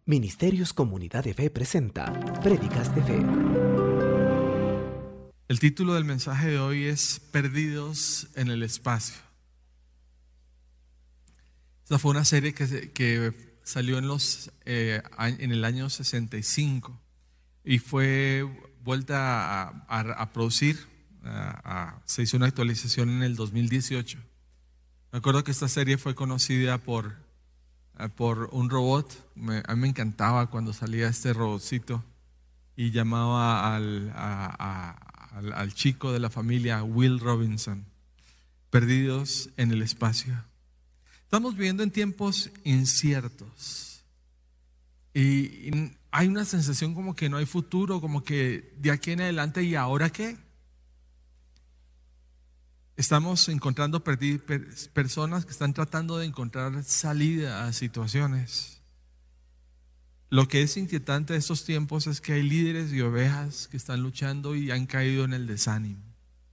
Ministerios Comunidad de Fe presenta Prédicas de Fe. El título del mensaje de hoy es Perdidos en el Espacio. Esta fue una serie que salió en el año 65 y fue vuelta a producir. Se hizo una actualización en el 2018. Me acuerdo que esta serie fue conocida por un robot. A mí me encantaba cuando salía este robotcito y llamaba al chico de la familia Will Robinson. Perdidos en el espacio. Estamos viviendo en tiempos inciertos y hay una sensación como que no hay futuro, como que de aquí en adelante, ¿y ahora qué? Estamos encontrando personas que están tratando de encontrar salida a situaciones. Lo que es inquietante de estos tiempos es que hay líderes y ovejas que están luchando y han caído en el desánimo.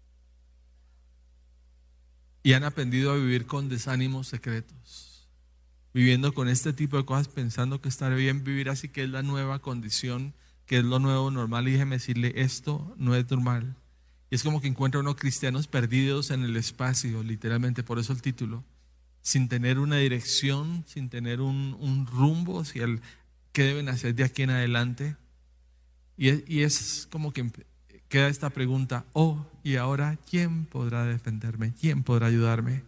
Y han aprendido a vivir con desánimos secretos, viviendo con este tipo de cosas, pensando que está bien vivir así, que es la nueva condición, que es lo nuevo normal. Y déjeme decirle, esto no es normal. Y es como que encuentra unos cristianos perdidos en el espacio, literalmente, por eso el título, sin tener una dirección, sin tener un rumbo hacia qué deben hacer de aquí en adelante. Y es como que queda esta pregunta: ¿y ahora quién podrá defenderme? ¿Quién podrá ayudarme?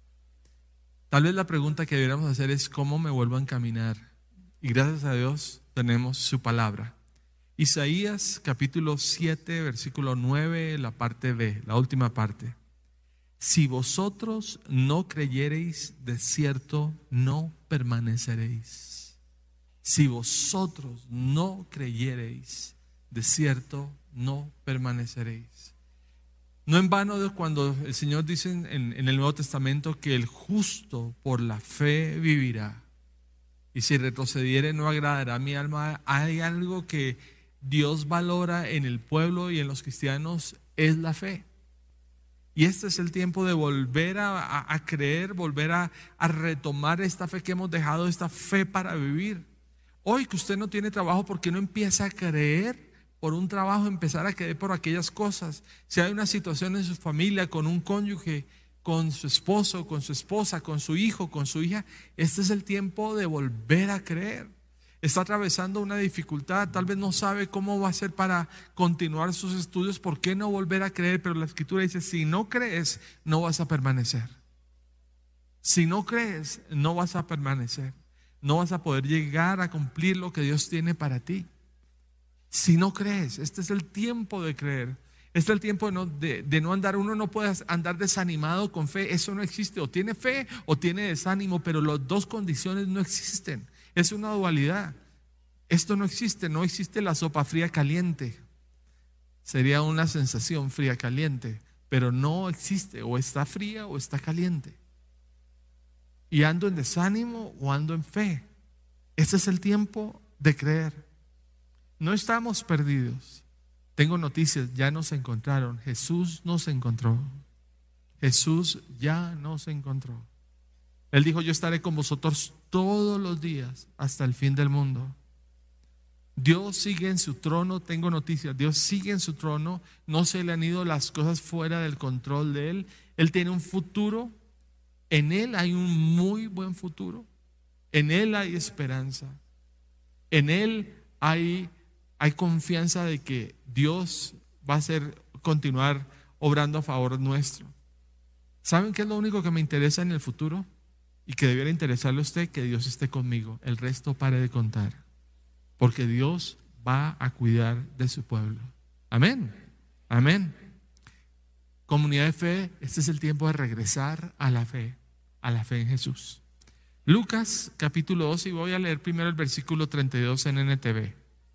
Tal vez la pregunta que deberíamos hacer es: ¿cómo me vuelvo a encaminar? Y gracias a Dios tenemos su palabra. Isaías capítulo 7, versículo 9, la parte B, la última parte. Si vosotros no creyereis, de cierto no permaneceréis. Si vosotros no creyereis, de cierto no permaneceréis. No en vano de cuando el Señor dice en el Nuevo Testamento que el justo por la fe vivirá. Y si retrocediere no agradará a mi alma. Hay algo que Dios valora en el pueblo y en los cristianos, es la fe. Y este es el tiempo de volver a creer, volver a retomar esta fe que hemos dejado, esta fe para vivir. Hoy que usted no tiene trabajo, ¿por qué no empieza a creer por un trabajo, empezar a creer por aquellas cosas? Si hay una situación en su familia, con un cónyuge, con su esposo, con su esposa, con su hijo, con su hija, este es el tiempo de volver a creer. Está atravesando una dificultad, tal vez no sabe cómo va a hacer para continuar sus estudios. ¿Por qué no volver a creer? Pero la Escritura dice: si no crees, no vas a permanecer. Si no crees, no vas a permanecer. No vas a poder llegar a cumplir lo que Dios tiene para ti. Si no crees, este es el tiempo de creer. Este es el tiempo de no andar. Uno no puede andar desanimado con fe. Eso no existe. O tiene fe o tiene desánimo, pero las dos condiciones no existen. Es una dualidad. Esto no existe. No existe la sopa fría caliente. Sería una sensación fría caliente, pero no existe. O está fría o está caliente. Y ando en desánimo o ando en fe. Este es el tiempo de creer. No estamos perdidos. Tengo noticias, ya nos encontraron. Jesús nos encontró. Jesús ya nos encontró. Él dijo: yo estaré con vosotros todos los días hasta el fin del mundo. Dios sigue en su trono. Tengo noticias, Dios sigue en su trono. No se le han ido las cosas fuera del control de Él. Él tiene un futuro. En Él hay un muy buen futuro. En Él hay esperanza. En Él hay confianza de que Dios va a continuar obrando a favor nuestro. ¿Saben qué es lo único que me interesa en el futuro? Y que debiera interesarle a usted: que Dios esté conmigo. El resto pare de contar. Porque Dios va a cuidar de su pueblo. Amén. Amén. Comunidad de fe, este es el tiempo de regresar a la fe en Jesús. Lucas capítulo 2, y voy a leer primero el versículo 32 en NTV.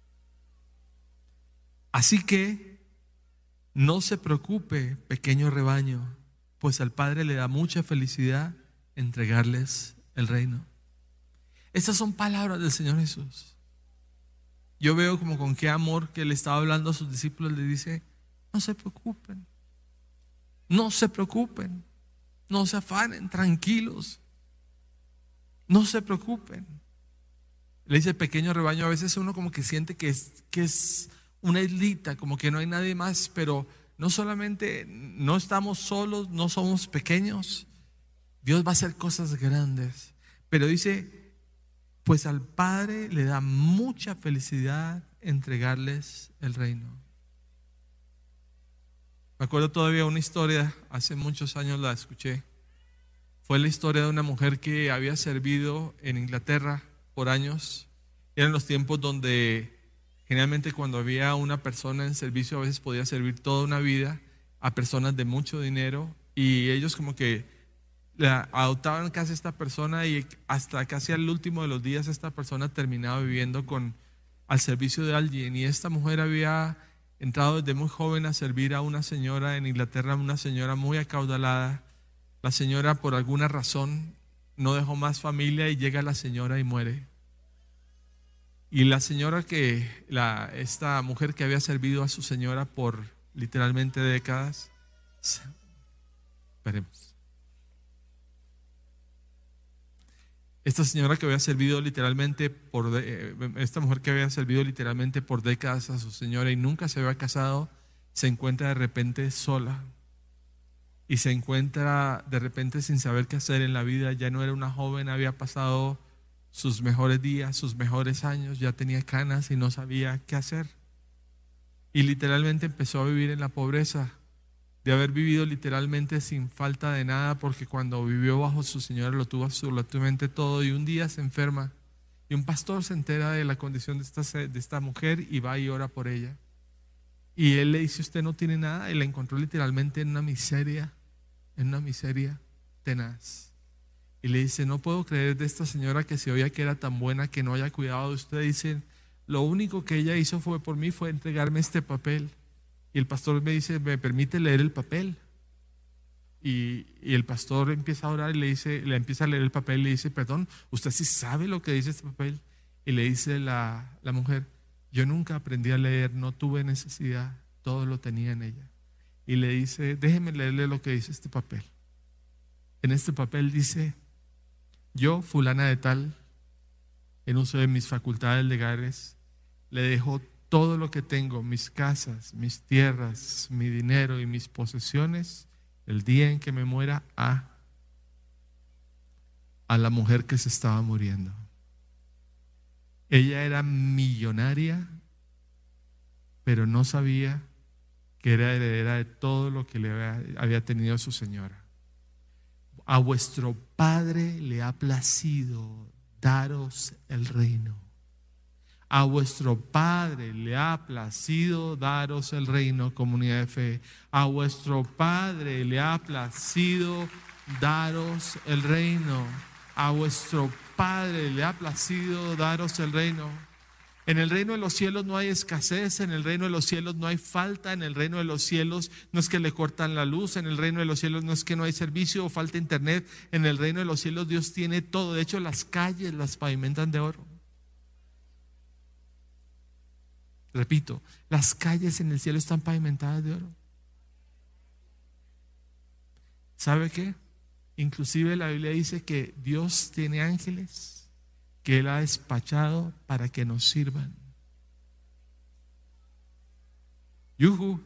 Así que no se preocupe, pequeño rebaño, pues al Padre le da mucha felicidad entregarles el reino. Estas son palabras del Señor Jesús. Yo veo como con qué amor que Él estaba hablando a sus discípulos. Le dice: no se preocupen, no se preocupen, no se afanen, tranquilos, no se preocupen. Le dice pequeño rebaño. A veces uno como que siente que es una islita, como que no hay nadie más, pero no solamente no estamos solos, no somos pequeños. Dios va a hacer cosas grandes. Pero dice, pues al Padre le da mucha felicidad entregarles el reino. Me acuerdo todavía una historia, hace muchos años la escuché. Fue la historia de una mujer que había servido en Inglaterra por años. Eran los tiempos donde generalmente cuando había una persona en servicio a veces podía servir toda una vida a personas de mucho dinero, y ellos como que la adoptaban casi a esta persona, y hasta casi al último de los días esta persona terminaba viviendo al servicio de alguien. Y esta mujer había entrado desde muy joven a servir a una señora en Inglaterra, una señora muy acaudalada. La señora por alguna razón no dejó más familia y llega la señora y muere. Y la señora esta mujer que había servido a su señora por literalmente décadas, esperemos. Esta señora que había servido literalmente esta mujer que había servido literalmente por décadas a su señora y nunca se había casado, se encuentra de repente sola. Y se encuentra de repente sin saber qué hacer en la vida. Ya no era una joven, había pasado sus mejores días, sus mejores años, ya tenía canas y no sabía qué hacer. Y literalmente empezó a vivir en la pobreza, de haber vivido literalmente sin falta de nada, porque cuando vivió bajo su señora lo tuvo absolutamente todo. Y un día se enferma y un pastor se entera de la condición de esta mujer y va y ora por ella. Y él le dice, usted no tiene nada, y la encontró literalmente en una miseria tenaz. Y le dice, no puedo creer de esta señora que se oía que era tan buena, que no haya cuidado de usted. Dice, lo único que ella hizo por mí fue entregarme este papel. Y el pastor me dice, ¿me permite leer el papel? Y el pastor empieza a orar y le empieza a leer el papel y le dice, perdón, ¿usted sí sabe lo que dice este papel? Y le dice la mujer, yo nunca aprendí a leer, no tuve necesidad, todo lo tenía en ella. Y le dice, déjeme leerle lo que dice este papel. En este papel dice, yo, fulana de tal, en uso de mis facultades legales, le dejo todo lo que tengo, mis casas, mis tierras, mi dinero y mis posesiones, el día en que me muera, a la mujer que se estaba muriendo. Ella era millonaria, pero no sabía que era heredera de todo lo que le había tenido su señora. A vuestro Padre le ha placido daros el reino. A vuestro Padre le ha placido daros el reino, comunidad de fe. A vuestro Padre le ha placido daros el reino. A vuestro Padre le ha placido daros el reino. En el reino de los cielos no hay escasez, en el reino de los cielos no hay falta, en el reino de los cielos no es que le cortan la luz, en el reino de los cielos no es que no hay servicio o falta internet, en el reino de los cielos Dios tiene todo. De hecho, las calles las pavimentan de oro. Repito, las calles en el cielo están pavimentadas de oro. ¿Sabe qué? Inclusive la Biblia dice que Dios tiene ángeles que Él ha despachado para que nos sirvan. Yuhu.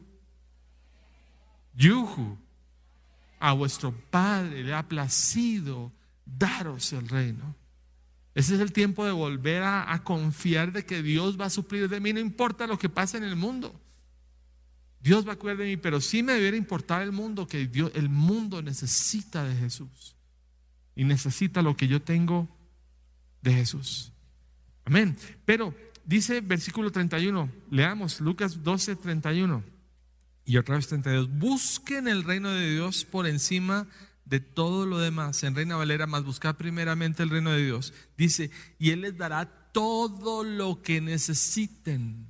A vuestro Padre le ha placido daros el reino. Ese es el tiempo de volver a confiar de que Dios va a suplir de mí, no importa lo que pase en el mundo. Dios va a cuidar de mí, pero sí me debería importar el mundo, que el mundo necesita de Jesús y necesita lo que yo tengo de Jesús. Amén. Pero dice versículo 31, leamos Lucas 12, 31 y otra vez 32. Busquen el reino de Dios por encima de todo lo demás. En Reina Valera, más buscar primeramente el reino de Dios. Dice, y Él les dará todo lo que necesiten.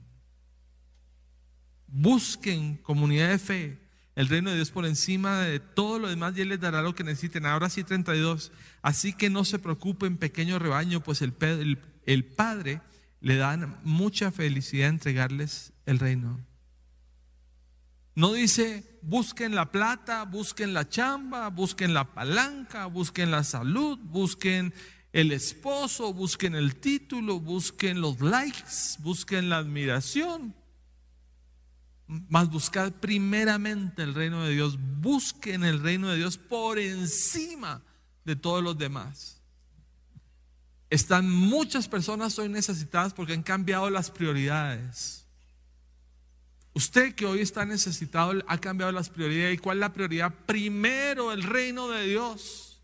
Busquen, comunidad de fe, el reino de Dios por encima de todo lo demás, y Él les dará lo que necesiten. Ahora sí, 32. Así que no se preocupen, pequeño rebaño, pues el Padre le da mucha felicidad entregarles el reino. No dice busquen la plata, busquen la chamba, busquen la palanca, busquen la salud, busquen el esposo, busquen el título, busquen los likes, busquen la admiración. Mas buscad primeramente el reino de Dios. Busquen el reino de Dios por encima de todos los demás. Están muchas personas hoy necesitadas porque han cambiado las prioridades. Usted que hoy está necesitado ha cambiado las prioridades. ¿Y cuál es la prioridad? Primero el reino de Dios.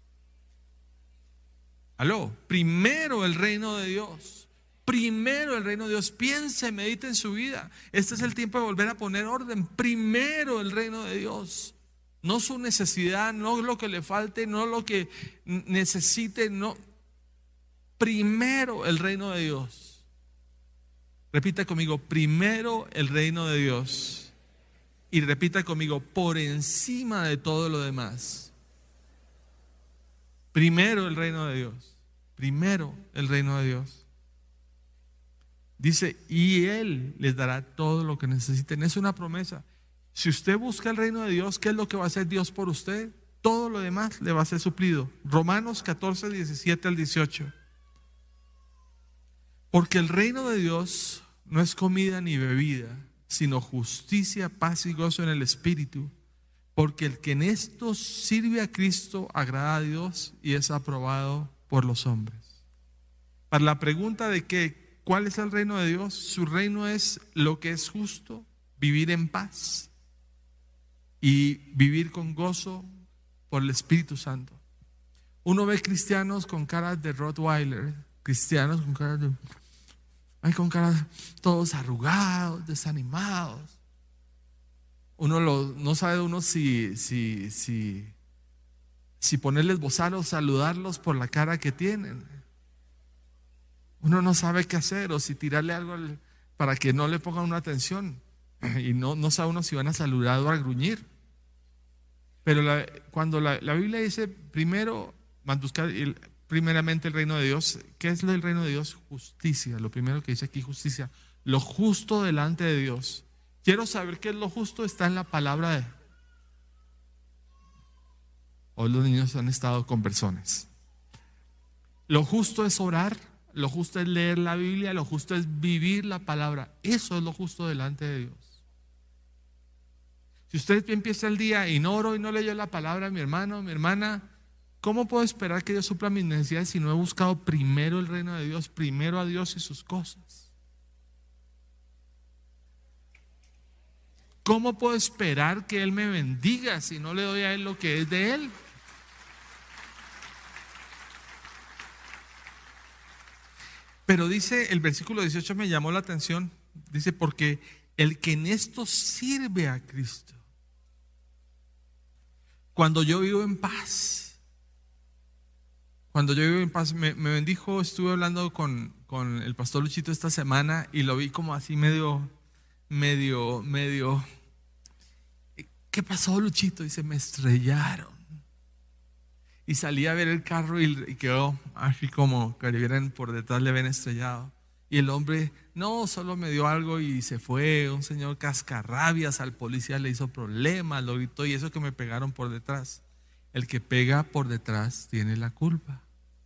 Aló, primero el reino de Dios. Primero el reino de Dios. Piense, medite en su vida. Este es el tiempo de volver a poner orden. Primero el reino de Dios. No su necesidad, no lo que le falte, no lo que necesite, no. Primero el reino de Dios. Repita conmigo, primero el reino de Dios. Y repita conmigo, por encima de todo lo demás. Primero el reino de Dios. Primero el reino de Dios. Dice, y Él les dará todo lo que necesiten. Es una promesa. Si usted busca el reino de Dios, ¿qué es lo que va a hacer Dios por usted? Todo lo demás le va a ser suplido. Romanos 14, 17 al 18. Porque el reino de Dios no es comida ni bebida, sino justicia, paz y gozo en el Espíritu. Porque el que en esto sirve a Cristo agrada a Dios y es aprobado por los hombres. Para la pregunta de ¿cuál es el reino de Dios? Su reino es lo que es justo, vivir en paz y vivir con gozo por el Espíritu Santo. Uno ve cristianos con caras de Rottweiler, cristianos con caras todos arrugados, desanimados. Uno no sabe si ponerles bozal o saludarlos por la cara que tienen. Uno no sabe qué hacer o si tirarle algo para que no le pongan una atención. Y no sabe uno si van a saludar o a gruñir. Pero cuando la Biblia dice primero, buscar primeramente el reino de Dios, ¿qué es lo del reino de Dios? Justicia. Lo primero que dice aquí, justicia. Lo justo delante de Dios. Quiero saber qué es lo justo, está en la palabra de. Hoy los niños han estado con personas. Lo justo es orar. Lo justo es leer la Biblia, lo justo es vivir la palabra. Eso es lo justo delante de Dios. Si usted empieza el día y no oro y no leyó la palabra, mi hermano, mi hermana, ¿cómo puedo esperar que Dios supla mis necesidades si no he buscado primero el reino de Dios, primero a Dios y sus cosas? ¿Cómo puedo esperar que Él me bendiga si no le doy a Él lo que es de Él? Pero dice, el versículo 18 me llamó la atención. Dice, porque el que en esto sirve a Cristo. Cuando yo vivo en paz. Cuando yo vivo en paz, me bendijo. Estuve hablando con el pastor Luchito esta semana y lo vi como así medio. ¿Qué pasó, Luchito? Dice, me estrellaron. Y salí a ver el carro y quedó así como que le vieran por detrás, le ven estrellado. Y el hombre, no, solo me dio algo y se fue. Un señor cascarrabias, al policía le hizo problemas, lo gritó, y eso que me pegaron por detrás. El que pega por detrás tiene la culpa.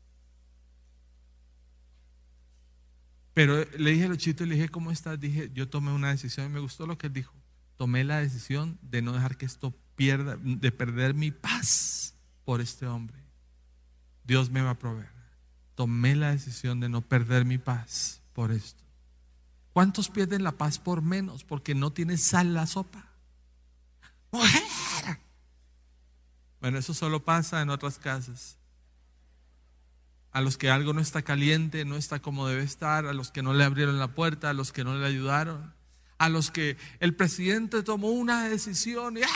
Pero le dije a Luchito y le dije, ¿cómo estás? Dije, yo tomé una decisión y me gustó lo que él dijo. Tomé la decisión de no dejar que esto pierda, de perder mi paz por este hombre. Dios me va a proveer. Tomé la decisión de no perder mi paz por esto. ¿Cuántos pierden la paz por menos? Porque no tiene sal en la sopa. ¡Mujer! Bueno, eso solo pasa en otras casas. A los que algo no está caliente, no está como debe estar, a los que no le abrieron la puerta, a los que no le ayudaron, a los que el presidente tomó una decisión y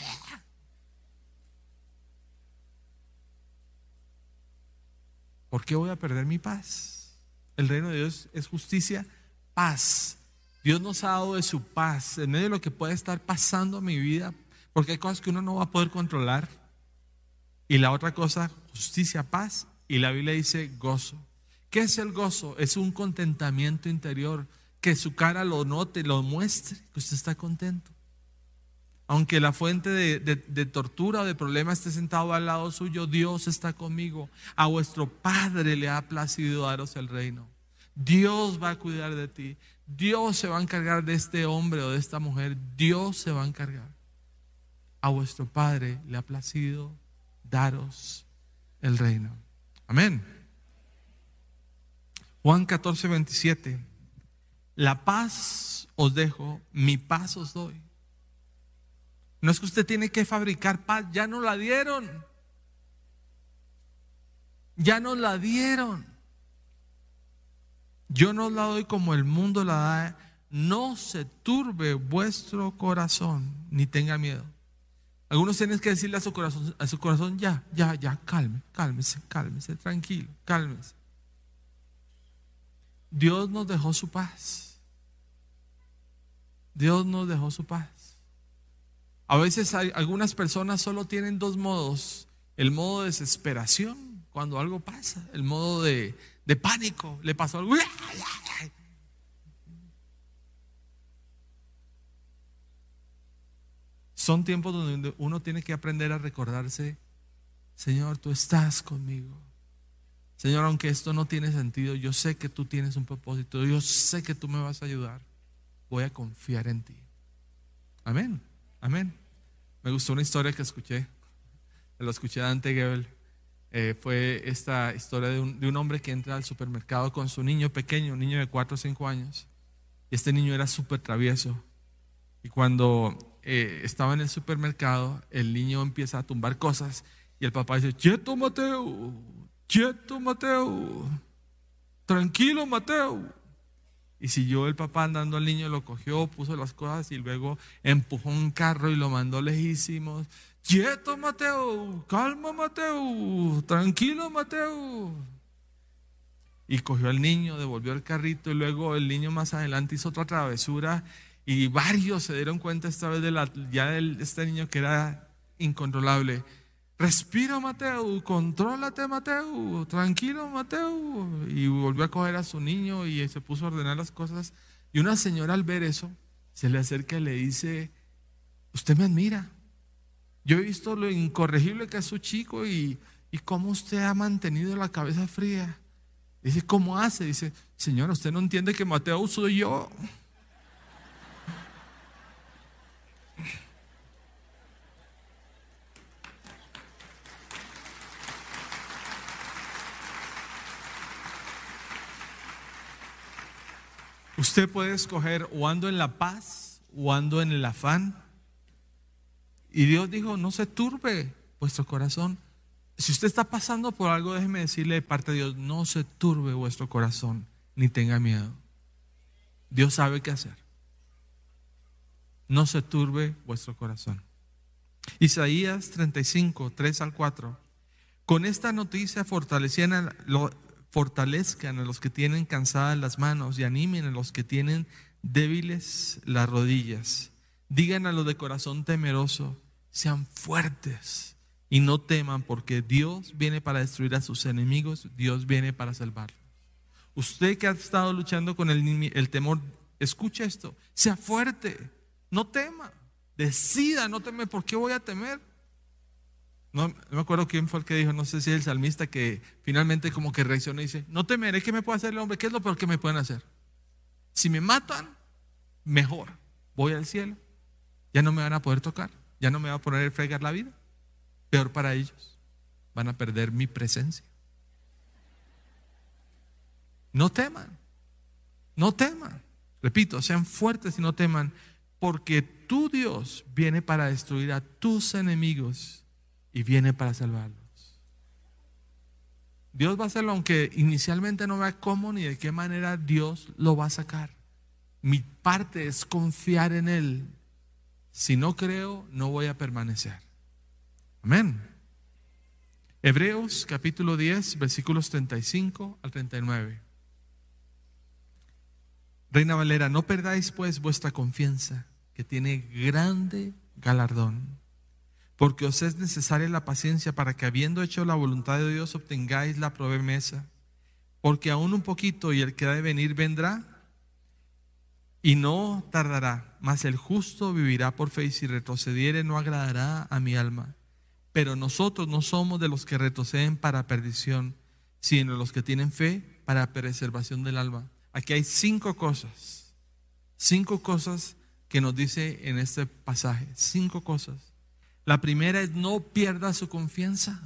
¿por qué voy a perder mi paz? El reino de Dios es justicia, paz. Dios nos ha dado de su paz en medio de lo que puede estar pasando en mi vida, porque hay cosas que uno no va a poder controlar. Y la otra cosa, justicia, paz. Y la Biblia dice gozo. ¿Qué es el gozo? Es un contentamiento interior, que su cara lo note, lo muestre, que usted está contento. Aunque la fuente de tortura o de problema esté sentado al lado suyo, Dios está conmigo. A vuestro Padre le ha placido daros el reino. Dios va a cuidar de ti. Dios se va a encargar de este hombre o de esta mujer. Dios se va a encargar. A vuestro Padre le ha placido daros el reino. Amén. Juan 14:27. La paz os dejo, mi paz os doy. No es que usted tiene que fabricar paz, ya nos la dieron. Ya nos la dieron. Yo no la doy como el mundo la da. No se turbe vuestro corazón, ni tenga miedo. Algunos tienen que decirle a su corazón, ya, cálmese, tranquilo, cálmese. Dios nos dejó su paz. Dios nos dejó su paz. A veces algunas personas solo tienen dos modos: el modo de desesperación cuando algo pasa, el modo de pánico, le pasó algo. Son tiempos donde uno tiene que aprender a recordarse: Señor, tú estás conmigo. Señor, aunque esto no tiene sentido, yo sé que tú tienes un propósito, yo sé que tú me vas a ayudar. Voy a confiar en ti. Amén, amén. Me gustó una historia que escuché, lo escuché de Dante Gebel. Fue esta historia de un hombre que entra al supermercado con su niño pequeño, un niño de 4 o 5 años. Y este niño era súper travieso. Y cuando estaba en el supermercado, el niño empieza a tumbar cosas y el papá dice: quieto Mateo, tranquilo Mateo. Y siguió el papá andando al niño, lo cogió, puso las cosas y luego empujó un carro y lo mandó lejísimos. Quieto Mateo, calma Mateo, tranquilo Mateo. Y cogió al niño, devolvió el carrito y luego el niño más adelante hizo otra travesura y varios se dieron cuenta esta vez de este niño que era incontrolable. Respira Mateo, contrólate Mateo, tranquilo Mateo. Y volvió a coger a su niño y se puso a ordenar las cosas. Y una señora al ver eso se le acerca y le dice: usted me admira, yo he visto lo incorregible que es su chico y cómo usted ha mantenido la cabeza fría. Dice: ¿cómo hace? Dice: señora, usted no entiende que Mateo soy yo. Usted puede escoger: o ando en la paz o ando en el afán. Y Dios dijo: no se turbe vuestro corazón. Si usted está pasando por algo, déjeme decirle de parte de Dios: no se turbe vuestro corazón, ni tenga miedo. Dios sabe qué hacer. No se turbe vuestro corazón. Isaías 35, 3 al 4. Con esta noticia fortalezcan a los que tienen cansadas las manos y animen a los que tienen débiles las rodillas. Digan a los de corazón temeroso: sean fuertes y no teman, porque Dios viene para destruir a sus enemigos, Dios viene para salvarlos. Usted que ha estado luchando con el temor, escucha esto: sea fuerte, no tema, decida no temer. ¿Por qué voy a temer? No me acuerdo quién fue el que dijo, no sé si es el salmista, que finalmente como que reaccionó y dice: no temeré. ¿Qué me puede hacer el hombre? ¿Qué es lo peor que me pueden hacer? Si me matan, mejor, voy al cielo, ya no me van a poder tocar, ya no me va a poner a fregar la vida. Peor para ellos, van a perder mi presencia. No teman, no teman. Repito, sean fuertes y no teman, porque tu Dios viene para destruir a tus enemigos y viene para salvarlos. Dios va a hacerlo, aunque inicialmente no vea cómo ni de qué manera Dios lo va a sacar. Mi parte es confiar en Él. Si no creo, no voy a permanecer. Amén. Hebreos capítulo 10, versículos 35 al 39. Reina Valera: no perdáis pues vuestra confianza, que tiene grande galardón. Porque os es necesaria la paciencia, para que, habiendo hecho la voluntad de Dios, obtengáis la promesa. Porque aún un poquito y el que ha de venir vendrá Y no tardará, mas el justo vivirá por fe, y si retrocediere no agradará a mi alma. Pero nosotros no somos de los que retroceden para perdición, sino los que tienen fe para preservación del alma. Aquí hay 5 cosas que nos dice en este pasaje. 5 cosas. La primera es: no pierda su confianza.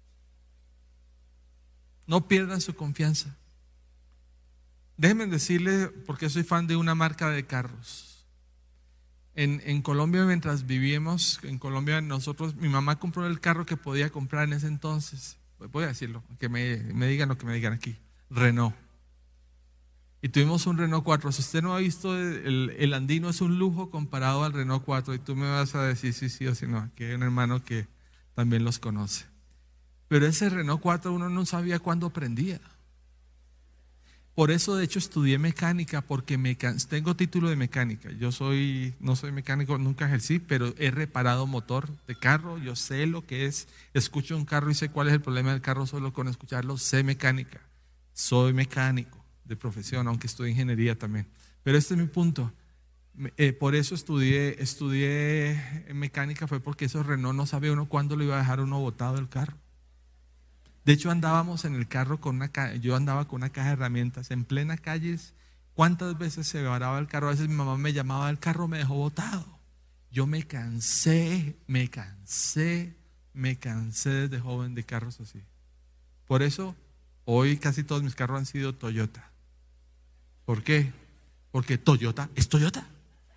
No pierdan su confianza. Déjenme decirle, porque soy fan de una marca de carros. En Colombia, mientras vivíamos en Colombia, mi mamá compró el carro que podía comprar en ese entonces. Voy a decirlo, que me digan lo que me digan aquí. Renault. Y tuvimos un Renault 4. Si usted no ha visto, el Andino es un lujo comparado al Renault 4. Y tú me vas a decir sí o sí no. Aquí hay un hermano que también los conoce. Pero ese Renault 4 uno no sabía cuándo prendía. Por eso, de hecho, estudié mecánica, porque tengo título de mecánica. No soy mecánico, nunca ejercí, pero he reparado motor de carro. Yo sé lo que es. Escucho un carro y sé cuál es el problema del carro solo con escucharlo. Sé mecánica. Soy mecánico de profesión, aunque estudié ingeniería también. Pero este es mi punto. Por eso estudié mecánica, fue porque esos Renault no sabía uno cuándo lo iba a dejar uno botado del carro. De hecho, andábamos en el carro yo andaba con una caja de herramientas en plena calle. ¿Cuántas veces se varaba el carro? A veces mi mamá me llamaba, el carro me dejó botado. Yo me cansé desde joven de carros así. Por eso, hoy casi todos mis carros han sido Toyota. ¿Por qué? Porque Toyota es Toyota.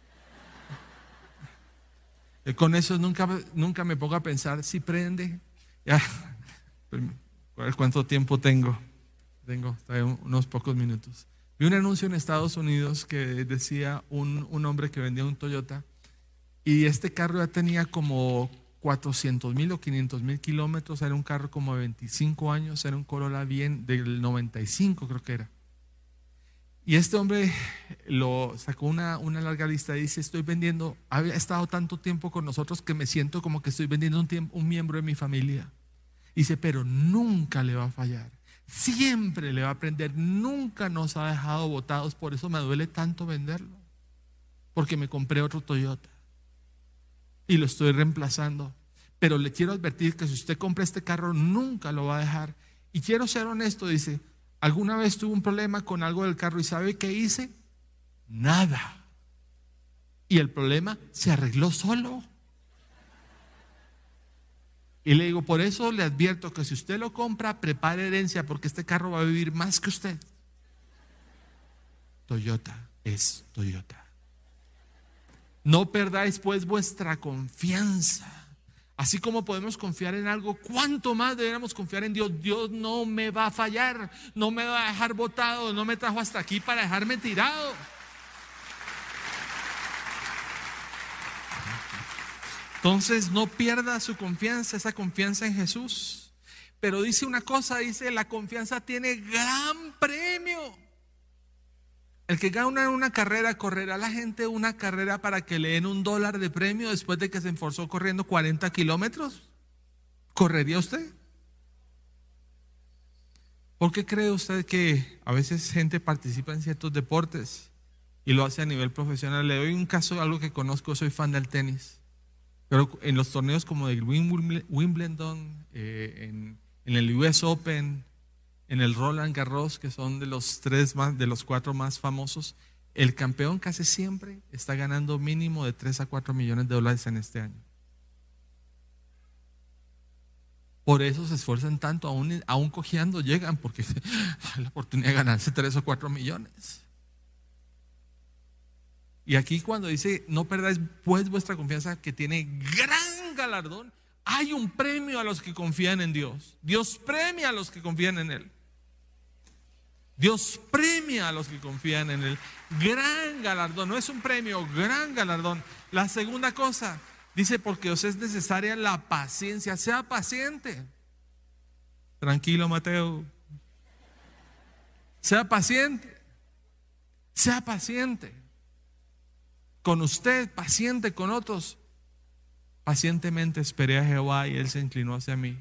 Con eso nunca me pongo a pensar si prende. Ya. ¿Cuánto tiempo tengo? Tengo unos pocos minutos. Vi un anuncio en Estados Unidos que decía un hombre que vendía un Toyota, y este carro ya tenía como 400,000 o 500,000 kilómetros. Era un carro como de 25 años, era un Corolla bien del 95 creo que era. Y este hombre lo sacó una larga lista y dice: estoy vendiendo, ha estado tanto tiempo con nosotros que me siento como que estoy vendiendo un miembro de mi familia. Dice, pero nunca le va a fallar, siempre le va a aprender, nunca nos ha dejado botados. Por eso me duele tanto venderlo, porque me compré otro Toyota y lo estoy reemplazando. Pero le quiero advertir que si usted compra este carro, nunca lo va a dejar. Y quiero ser honesto, dice, alguna vez tuve un problema con algo del carro y ¿sabe qué hice? Nada. Y el problema se arregló solo. Y le digo, por eso le advierto que si usted lo compra, prepare herencia, porque este carro va a vivir más que usted. Toyota es Toyota. No perdáis pues vuestra confianza. Así como podemos confiar en algo, ¿cuánto más deberíamos confiar en Dios? Dios no me va a fallar, no me va a dejar botado, no me trajo hasta aquí para dejarme tirado. Entonces no pierda su confianza, esa confianza en Jesús. Pero dice una cosa, dice, la confianza tiene gran premio. El que gana una carrera, ¿correrá la gente una carrera para que le den $1 de premio después de que se esforzó corriendo 40 kilómetros? ¿Correría usted? ¿Por qué cree usted que a veces gente participa en ciertos deportes y lo hace a nivel profesional? Le doy un caso de algo que conozco, soy fan del tenis. Pero en los torneos como el Wimbledon, en el US Open, en el Roland Garros, que son de los 4 más famosos, el campeón casi siempre está ganando mínimo de 3 a 4 millones de dólares en este año. Por eso se esfuerzan tanto, aún cojeando llegan, porque hay la oportunidad de ganarse 3 o 4 millones. Y aquí cuando dice, no perdáis pues vuestra confianza, que tiene gran galardón, hay un premio a los que confían en Dios. Dios premia a los que confían en Él. Dios premia a los que confían en Él. Gran galardón, no es un premio, gran galardón. La segunda cosa, dice, porque os es necesaria la paciencia. Sea paciente. Tranquilo, Mateo. Sea paciente. Sea paciente. Con usted, paciente con otros. Pacientemente esperé a Jehová y Él se inclinó hacia mí.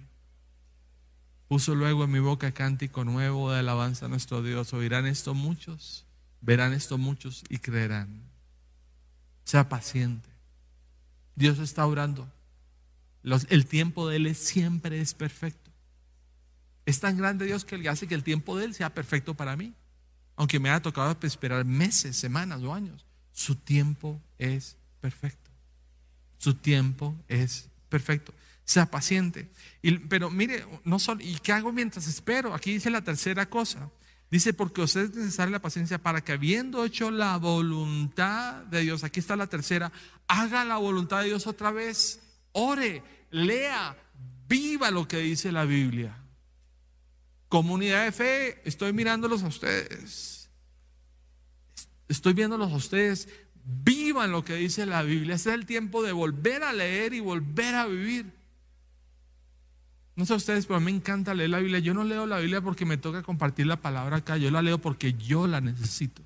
Puso luego en mi boca cántico nuevo de alabanza a nuestro Dios. Oirán esto muchos Verán esto muchos y creerán. Sea paciente. Dios está orando. El tiempo de Él siempre es perfecto. Es tan grande Dios que Él hace que el tiempo de Él sea perfecto para mí. Aunque me haya tocado esperar meses, semanas o años, su tiempo es perfecto. Su tiempo es perfecto. Sea paciente. Pero mire, no solo, ¿y qué hago mientras espero? Aquí dice la tercera cosa. Dice, porque os es necesaria la paciencia para que habiendo hecho la voluntad de Dios, aquí está la tercera, haga la voluntad de Dios otra vez, ore, lea, viva lo que dice la Biblia. Comunidad de fe, estoy mirándolos a ustedes. Estoy viéndolos a ustedes. Vivan lo que dice la Biblia. Este es el tiempo de volver a leer y volver a vivir. No sé ustedes, pero a mí me encanta leer la Biblia. Yo no leo la Biblia porque me toca compartir la palabra acá. Yo la leo porque yo la necesito.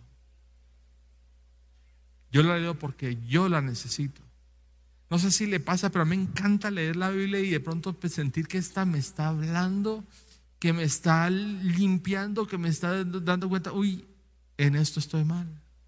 Yo la leo porque yo la necesito. No sé si le pasa, pero a mí me encanta leer la Biblia y de pronto sentir que esta me está hablando, que me está limpiando, que me está dando cuenta, uy, en esto estoy mal.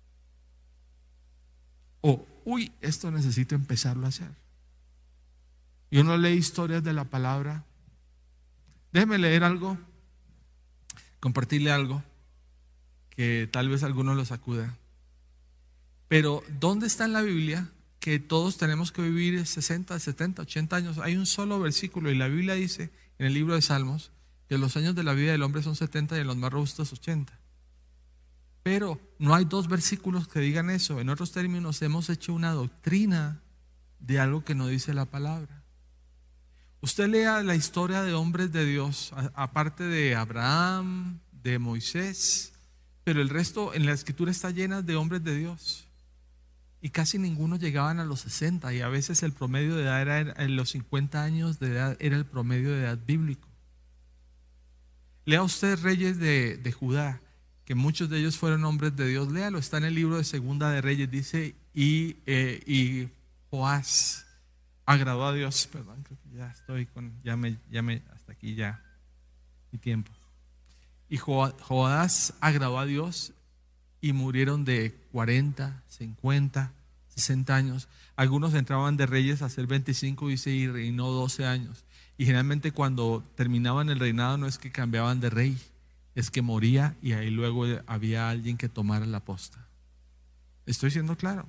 O, uy, esto necesito empezarlo a hacer. Yo no leí historias de la palabra. Déjeme leer algo, compartirle algo que tal vez a algunos lo sacuda. Pero ¿dónde está en la Biblia que todos tenemos que vivir 60, 70, 80 años? Hay un solo versículo y la Biblia dice en el libro de Salmos que los años de la vida del hombre son 70 y en los más robustos 80. Pero no hay dos versículos que digan eso. En otros términos, hemos hecho una doctrina de algo que no dice la palabra. Usted lea la historia de hombres de Dios, aparte de Abraham, de Moisés, pero el resto en la escritura está llena de hombres de Dios. Y casi ninguno llegaban a los 60 y a veces el promedio de edad era en los 50 años de edad, era el promedio de edad bíblico. Lea usted Reyes de Judá, que muchos de ellos fueron hombres de Dios. Léalo, está en el libro de Segunda de Reyes, dice, y Joás agradó a Dios. Perdón, creo que ya estoy hasta aquí ya mi tiempo. Y Joás agradó a Dios y murieron de 40, 50, 60 años. Algunos entraban de reyes a ser 25, dice, y reinó 12 años. Y generalmente cuando terminaban el reinado no es que cambiaban de rey, es que moría y ahí luego había alguien que tomara la posta. ¿Estoy siendo claro?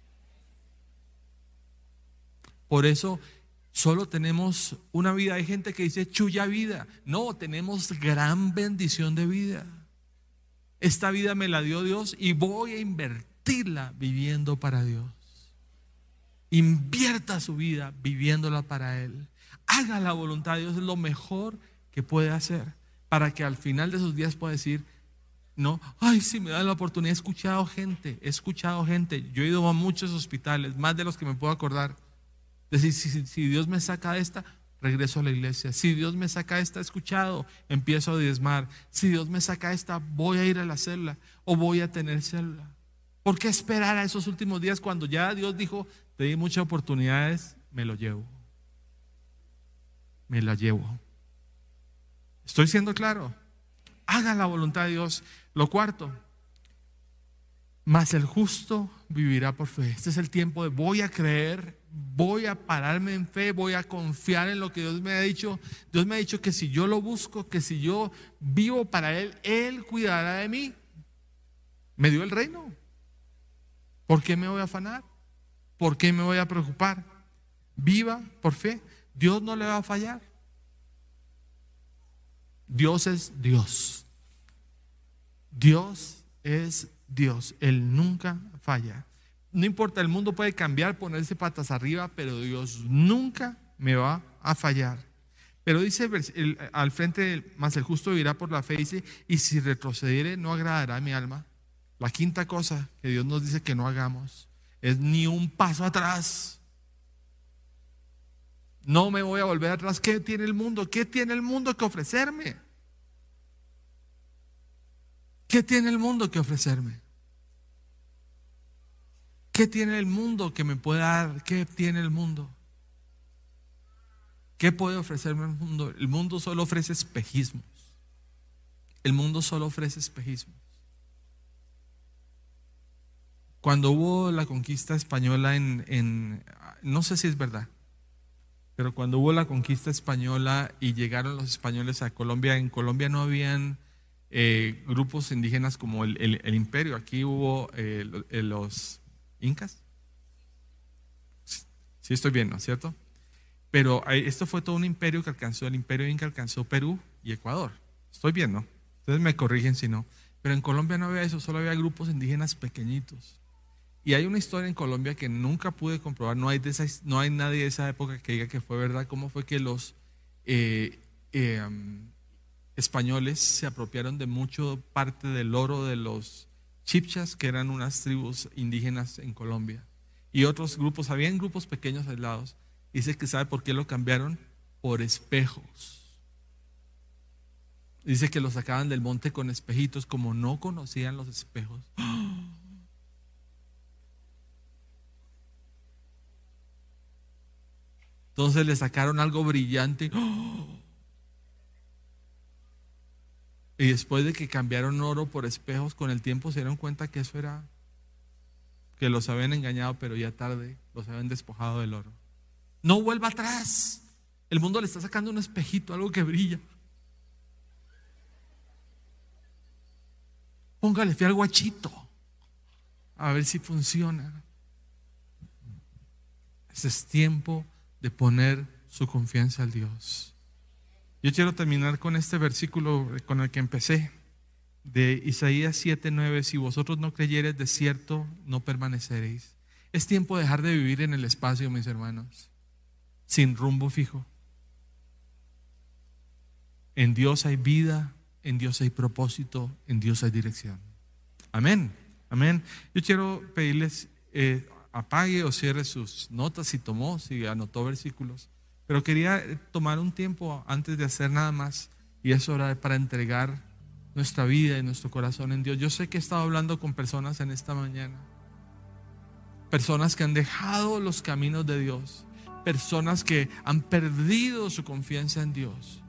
Por eso solo tenemos una vida. Hay gente que dice chulla vida. No, tenemos gran bendición de vida. Esta vida me la dio Dios y voy a invertirla viviendo para Dios. Invierta su vida viviéndola para Él. Haga la voluntad de Dios, es lo mejor que puede hacer para que al final de sus días pueda decir, no, ay, si me dan la oportunidad. He escuchado gente. Yo he ido a muchos hospitales, más de los que me puedo acordar. Decir, si Dios me saca de esta, regreso a la iglesia. Si Dios me saca de esta, he escuchado, empiezo a diezmar. Si Dios me saca de esta, voy a ir a la célula o voy a tener célula. ¿Por qué esperar a esos últimos días cuando ya Dios dijo, te di muchas oportunidades, me lo llevo? Me la llevo. ¿Estoy siendo claro? Haga la voluntad de Dios. Lo cuarto, mas el justo vivirá por fe. Este es el tiempo de voy a creer, voy a pararme en fe, voy a confiar en lo que Dios me ha dicho. Dios me ha dicho que si yo lo busco, que si yo vivo para Él, Él cuidará de mí. Me dio el reino. ¿Por qué me voy a afanar? ¿Por qué me voy a preocupar? Viva por fe. Dios no le va a fallar. Dios es Dios. Dios es Dios. Él nunca falla. No importa, el mundo puede cambiar, ponerse patas arriba, pero Dios nunca me va a fallar. Pero dice al frente, más el justo vivirá por la fe, dice, y si retrocediere no agradará a mi alma. La quinta cosa que Dios nos dice que no hagamos es ni un paso atrás. No me voy a volver atrás. ¿Qué tiene el mundo? ¿Qué tiene el mundo que ofrecerme? ¿Qué tiene el mundo que ofrecerme? ¿Qué tiene el mundo que me pueda dar? ¿Qué tiene el mundo? ¿Qué puede ofrecerme el mundo? El mundo solo ofrece espejismos. El mundo solo ofrece espejismos. Cuando hubo la conquista española no sé si es verdad, pero cuando hubo la conquista española y llegaron los españoles a Colombia, en Colombia no habían grupos indígenas como el imperio. Aquí hubo los incas. Sí estoy bien, ¿no es cierto? Pero esto fue todo un imperio que alcanzó, el imperio inca alcanzó Perú y Ecuador. Estoy bien, ¿no? Ustedes me corrigen si no. Pero en Colombia no había eso, solo había grupos indígenas pequeñitos. Y hay una historia en Colombia que nunca pude comprobar, no hay nadie de esa época que diga que fue verdad, cómo fue que los españoles se apropiaron de mucho parte del oro de los chipchas, que eran unas tribus indígenas en Colombia. Y otros grupos, habían grupos pequeños aislados. Dice que sabe por qué lo cambiaron, por espejos. Dice que lo sacaban del monte con espejitos, como no conocían los espejos. Entonces le sacaron algo brillante. Y después de que cambiaron oro por espejos, con el tiempo se dieron cuenta que eso era, que los habían engañado, pero ya tarde los habían despojado del oro. No vuelva atrás. El mundo le está sacando un espejito, algo que brilla. Póngale fe al guachito, a ver si funciona. Ese es tiempo de poner su confianza al Dios. Yo quiero terminar con este versículo con el que empecé, de Isaías 7:9. Si vosotros no creyereis, de cierto no permaneceréis. Es tiempo de dejar de vivir en el espacio, mis hermanos, sin rumbo fijo. En Dios hay vida, en Dios hay propósito, en Dios hay dirección. Amén, amén. Yo quiero pedirles, apague o cierre sus notas si anotó versículos. Pero quería tomar un tiempo antes de hacer nada más, y es hora para entregar nuestra vida y nuestro corazón en Dios. Yo sé que he estado hablando con personas en esta mañana, personas que han dejado los caminos de Dios, personas que han perdido su confianza en Dios.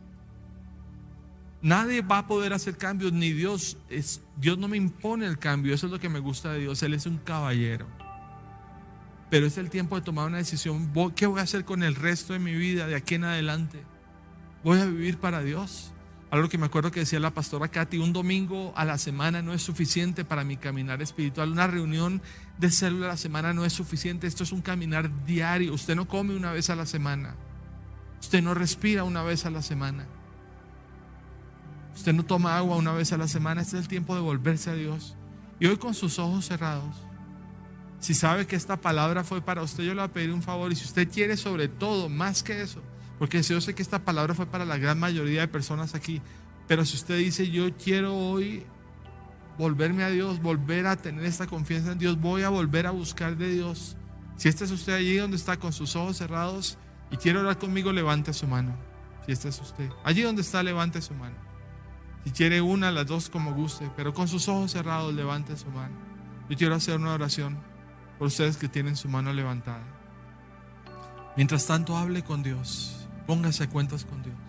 Nadie va a poder hacer cambios, ni Dios. Dios no me impone el cambio. Eso es lo que me gusta de Dios. Él es un caballero. Pero es el tiempo de tomar una decisión. ¿Qué voy a hacer con el resto de mi vida de aquí en adelante? ¿Voy a vivir para Dios? Algo que me acuerdo que decía la pastora Katy: un domingo a la semana no es suficiente para mi caminar espiritual. Una reunión de célula a la semana no es suficiente. Esto es un caminar diario. Usted no come una vez a la semana. Usted no respira una vez a la semana. Usted no toma agua una vez a la semana. Este es el tiempo de volverse a Dios. Y hoy, con sus ojos cerrados, si sabe que esta palabra fue para usted, yo le voy a pedir un favor. Y si usted quiere, sobre todo, más que eso, porque yo sé que esta palabra fue para la gran mayoría de personas aquí, pero si usted dice: yo quiero hoy volverme a Dios, volver a tener esta confianza en Dios, voy a volver a buscar de Dios. Si este es usted allí donde está, con sus ojos cerrados, y quiere orar conmigo, levante su mano. Si este es usted, allí donde está, levante su mano. Si quiere una, las dos, como guste, pero con sus ojos cerrados, levante su mano. Yo quiero hacer una oración por ustedes que tienen su mano levantada. Mientras tanto, hable con Dios, póngase a cuentas con Dios.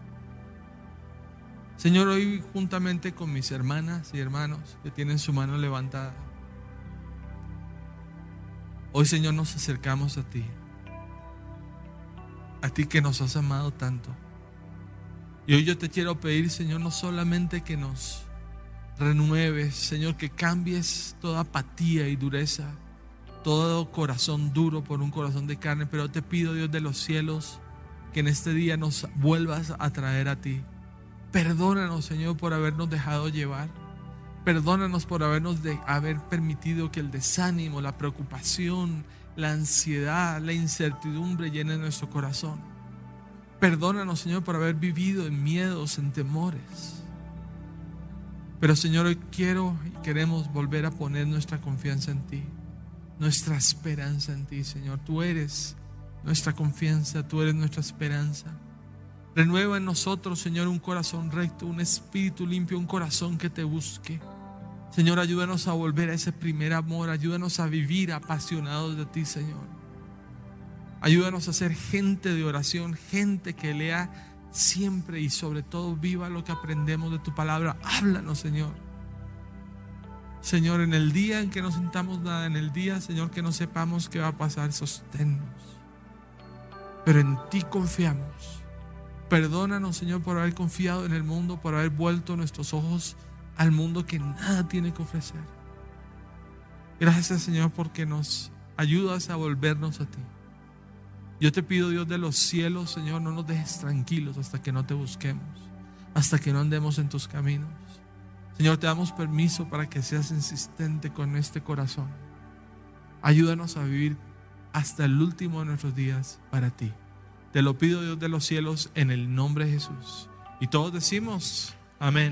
Señor, hoy, juntamente con mis hermanas y hermanos que tienen su mano levantada, hoy, Señor, nos acercamos a ti que nos has amado tanto. Y hoy yo te quiero pedir, Señor, no solamente que nos renueves, Señor, que cambies toda apatía y dureza, todo corazón duro por un corazón de carne, pero te pido, Dios de los cielos, que en este día nos vuelvas a traer a ti. Perdónanos, Señor, por habernos dejado llevar. Perdónanos por haber permitido que el desánimo, la preocupación, la ansiedad, la incertidumbre llenen nuestro corazón. Perdónanos, Señor, por haber vivido en miedos, en temores. Pero, Señor, hoy quiero y queremos volver a poner nuestra confianza en ti, nuestra esperanza en ti, Señor. Tú eres nuestra confianza, tú eres nuestra esperanza. Renueva en nosotros, Señor, un corazón recto, un espíritu limpio, un corazón que te busque. Señor, ayúdanos a volver a ese primer amor, ayúdanos a vivir apasionados de ti, Señor. Ayúdanos a ser gente de oración, gente que lea siempre y sobre todo viva lo que aprendemos de tu palabra. Háblanos, Señor. Señor, en el día en que no sintamos nada, en el día, Señor, que no sepamos qué va a pasar, sosténnos. Pero en ti confiamos. Perdónanos, Señor, por haber confiado en el mundo, por haber vuelto nuestros ojos al mundo que nada tiene que ofrecer. Gracias, Señor, porque nos ayudas a volvernos a ti. Yo te pido, Dios de los cielos, Señor, no nos dejes tranquilos hasta que no te busquemos, hasta que no andemos en tus caminos. Señor, te damos permiso para que seas insistente con este corazón. Ayúdanos a vivir hasta el último de nuestros días para ti. Te lo pido, Dios de los cielos, en el nombre de Jesús. Y todos decimos amén.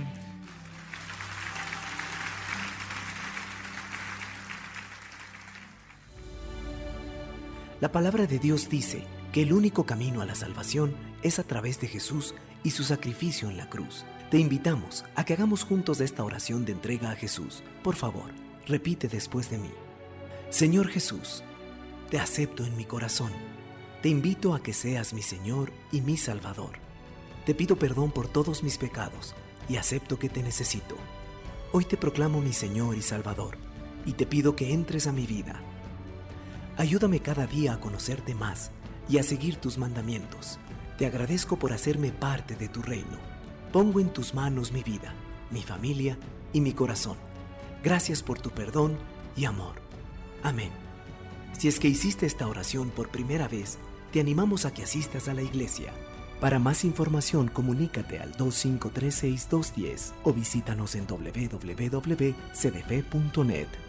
La palabra de Dios dice que el único camino a la salvación es a través de Jesús y su sacrificio en la cruz. Te invitamos a que hagamos juntos esta oración de entrega a Jesús. Por favor, repite después de mí. Señor Jesús, te acepto en mi corazón. Te invito a que seas mi Señor y mi Salvador. Te pido perdón por todos mis pecados y acepto que te necesito. Hoy te proclamo mi Señor y Salvador y te pido que entres a mi vida. Ayúdame cada día a conocerte más y a seguir tus mandamientos. Te agradezco por hacerme parte de tu reino. Pongo en tus manos mi vida, mi familia y mi corazón. Gracias por tu perdón y amor. Amén. Si es que hiciste esta oración por primera vez, te animamos a que asistas a la iglesia. Para más información, comunícate al 2536-210 o visítanos en www.cdf.net.